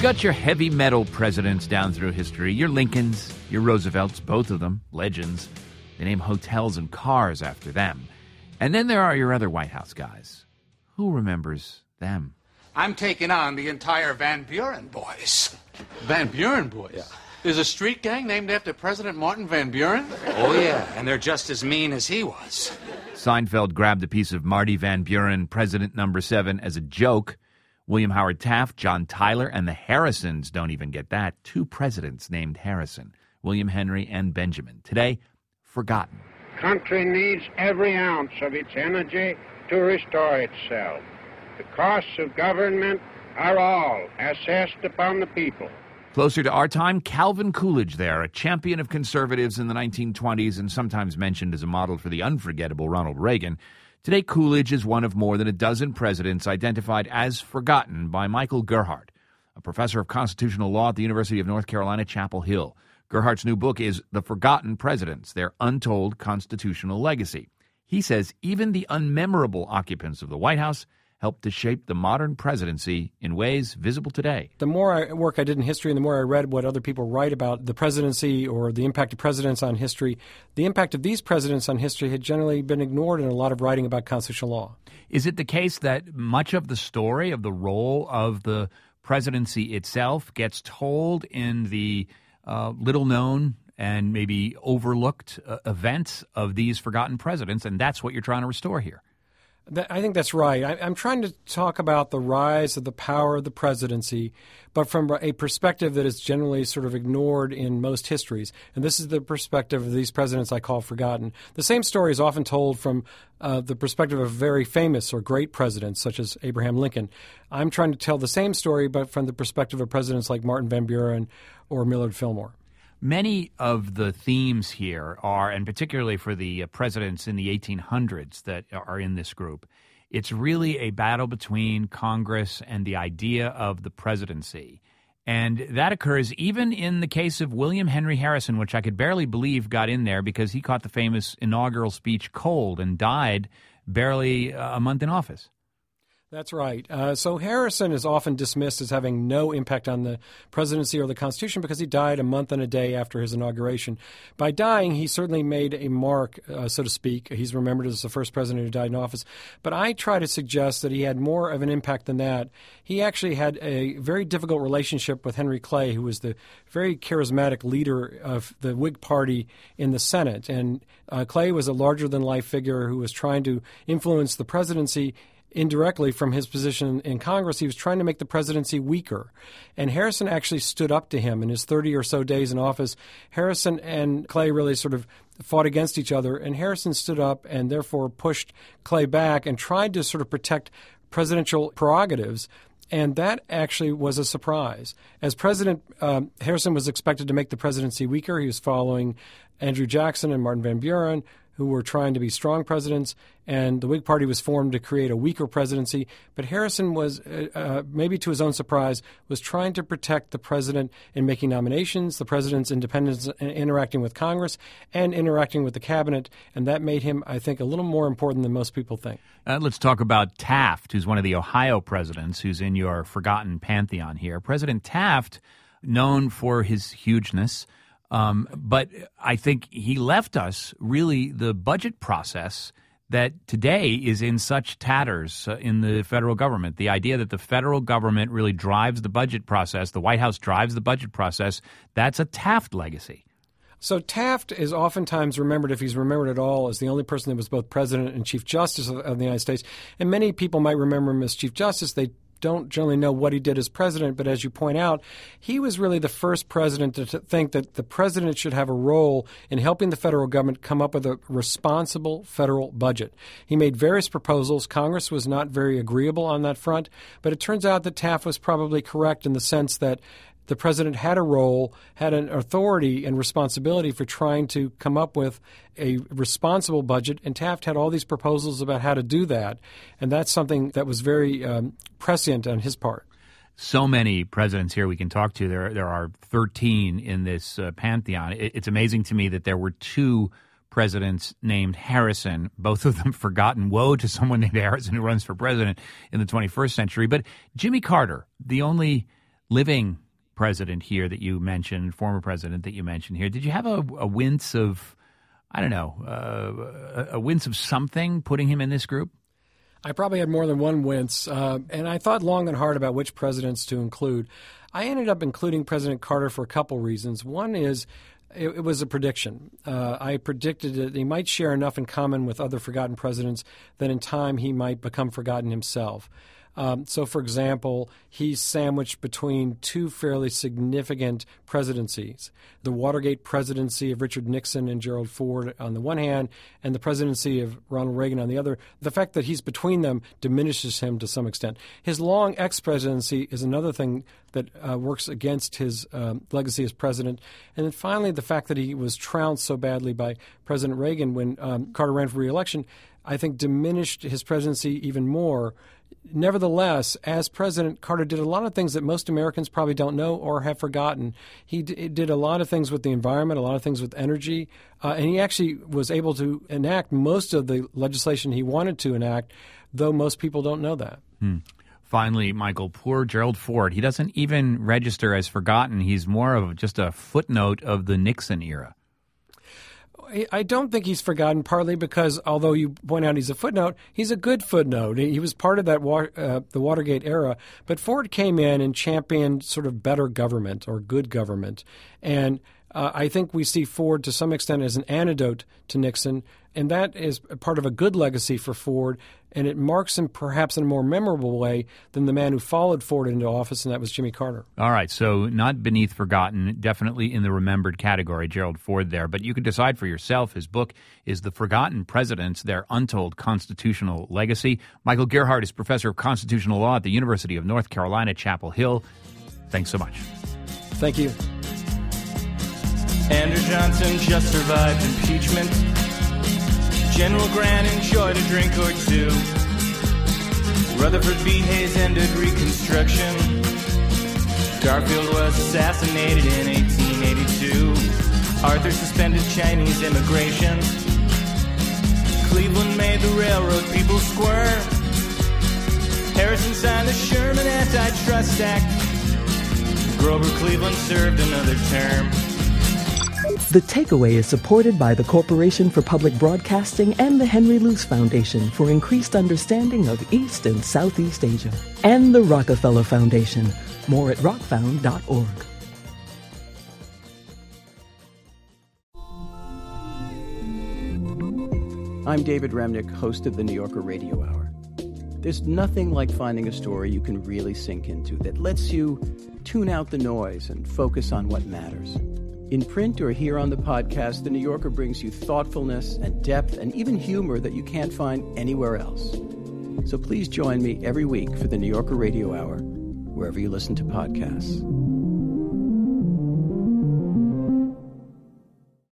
got your heavy metal presidents down through history, your Lincolns, your Roosevelts, both of them, legends. They name hotels and cars after them. And then there are your other White House guys. Who remembers them? I'm taking on the entire Van Buren boys. Van Buren boys? Yeah. There's a street gang named after President Martin Van Buren? Oh, yeah, and they're just as mean as he was. Seinfeld grabbed a piece of Marty Van Buren, President number 7, as a joke. William Howard Taft, John Tyler, and the Harrisons don't even get that. 2 presidents named Harrison, William Henry and Benjamin. Today, forgotten. Country needs every ounce of its energy to restore itself. The costs of government are all assessed upon the people. Closer to our time, Calvin Coolidge there, a champion of conservatives in the 1920s and sometimes mentioned as a model for the unforgettable Ronald Reagan. Today, Coolidge is one of more than a dozen presidents identified as forgotten by Michael Gerhardt, a professor of constitutional law at the University of North Carolina, Chapel Hill. Gerhardt's new book is The Forgotten Presidents, Their Untold Constitutional Legacy. He says even the unmemorable occupants of the White House helped to shape the modern presidency in ways visible today. The more work I did in history and the more I read what other people write about the presidency or the impact of presidents on history, the impact of these presidents on history had generally been ignored in a lot of writing about constitutional law. Is it the case that much of the story of the role of the presidency itself gets told in the little-known and maybe overlooked events of these forgotten presidents, and that's what you're trying to restore here? I think that's right. I'm trying to talk about the rise of the power of the presidency, but from a perspective that is generally sort of ignored in most histories. And this is the perspective of these presidents I call forgotten. The same story is often told from the perspective of very famous or great presidents, such as Abraham Lincoln. I'm trying to tell the same story, but from the perspective of presidents like Martin Van Buren or Millard Fillmore. Many of the themes here are, and particularly for the presidents in the 1800s that are in this group, it's really a battle between Congress and the idea of the presidency. And that occurs even in the case of William Henry Harrison, which I could barely believe got in there because he caught the famous inaugural speech cold and died barely a month in office. That's right. So Harrison is often dismissed as having no impact on the presidency or the Constitution because he died a month and a day after his inauguration. By dying, he certainly made a mark, so to speak. He's remembered as the first president who died in office. But I try to suggest that he had more of an impact than that. He actually had a very difficult relationship with Henry Clay, who was the very charismatic leader of the Whig Party in the Senate. And Clay was a larger-than-life figure who was trying to influence the presidency indirectly from his position in Congress. He was trying to make the presidency weaker. And Harrison actually stood up to him in his 30 or so days in office. Harrison and Clay really sort of fought against each other, and Harrison stood up and therefore pushed Clay back and tried to sort of protect presidential prerogatives. And that actually was a surprise. As president, Harrison was expected to make the presidency weaker. He was following Andrew Jackson and Martin Van Buren, who were trying to be strong presidents, and the Whig Party was formed to create a weaker presidency. But Harrison was, maybe to his own surprise, was trying to protect the president in making nominations, the president's independence in interacting with Congress, and interacting with the cabinet, and that made him, I think, a little more important than most people think. Let's talk about Taft, who's one of the Ohio presidents, who's in your forgotten pantheon here. President Taft, known for his hugeness, but I think he left us really the budget process that today is in such tatters in the federal government. The idea that the federal government really drives the budget process, the White House drives the budget process, that's a Taft legacy. So Taft is oftentimes remembered, if he's remembered at all, as the only person that was both president and Chief Justice of the United States. And many people might remember him as Chief Justice. They don't generally know what he did as president, but as you point out, he was really the first president to think that the president should have a role in helping the federal government come up with a responsible federal budget. He made various proposals. Congress was not very agreeable on that front, but it turns out that Taft was probably correct in the sense that the president had a role, had an authority and responsibility for trying to come up with a responsible budget, and Taft had all these proposals about how to do that, and that's something that was very prescient on his part. So many presidents here we can talk to. There are 13 in this pantheon. It's amazing to me that there were 2 presidents named Harrison, both of them forgotten. Woe to someone named Harrison who runs for president in the 21st century. But Jimmy Carter, the only living president here that you mentioned, former president that you mentioned here, did you have a wince of, I don't know, a wince of something putting him in this group? I probably had more than one wince, and I thought long and hard about which presidents to include. I ended up including President Carter for a couple reasons. One is it was a prediction. I predicted that he might share enough in common with other forgotten presidents that in time he might become forgotten himself. So, for example, he's sandwiched between two fairly significant presidencies, the Watergate presidency of Richard Nixon and Gerald Ford on the one hand, and the presidency of Ronald Reagan on the other. The fact that he's between them diminishes him to some extent. His long ex-presidency is another thing that works against his legacy as president. And then finally, the fact that he was trounced so badly by President Reagan when Carter ran for re-election, I think diminished his presidency even more. Nevertheless, as president, Carter did a lot of things that most Americans probably don't know or have forgotten. He did a lot of things with the environment, a lot of things with energy, and he actually was able to enact most of the legislation he wanted to enact, though most people don't know that. Finally, Michael, poor Gerald Ford, he doesn't even register as forgotten. He's more of just a footnote of the Nixon era. I don't think he's forgotten, partly because, although you point out he's a footnote, he's a good footnote. He was part of that the Watergate era. But Ford came in and championed sort of better government or good government. And I think we see Ford to some extent as an antidote to Nixon, and that is part of a good legacy for Ford, and it marks him perhaps in a more memorable way than the man who followed Ford into office, and that was Jimmy Carter. All right, so not beneath forgotten, definitely in the remembered category, Gerald Ford there, but you can decide for yourself. His book is The Forgotten Presidents, Their Untold Constitutional Legacy. Michael Gerhardt is professor of constitutional law at the University of North Carolina, Chapel Hill. Thanks so much. Thank you. Andrew Johnson just survived impeachment. General Grant enjoyed a drink or two. Rutherford B. Hayes ended Reconstruction. Garfield was assassinated in 1882. Arthur suspended Chinese immigration. Cleveland made the railroad people squirm. Harrison signed the Sherman Antitrust Act. Grover Cleveland served another term. The Takeaway is supported by the Corporation for Public Broadcasting and the Henry Luce Foundation for increased understanding of East and Southeast Asia, and the Rockefeller Foundation. More at rockfound.org. I'm David Remnick, host of the New Yorker Radio Hour. There's nothing like finding a story you can really sink into that lets you tune out the noise and focus on what matters. In print or here on the podcast, The New Yorker brings you thoughtfulness and depth and even humor that you can't find anywhere else. So please join me every week for The New Yorker Radio Hour, wherever you listen to podcasts.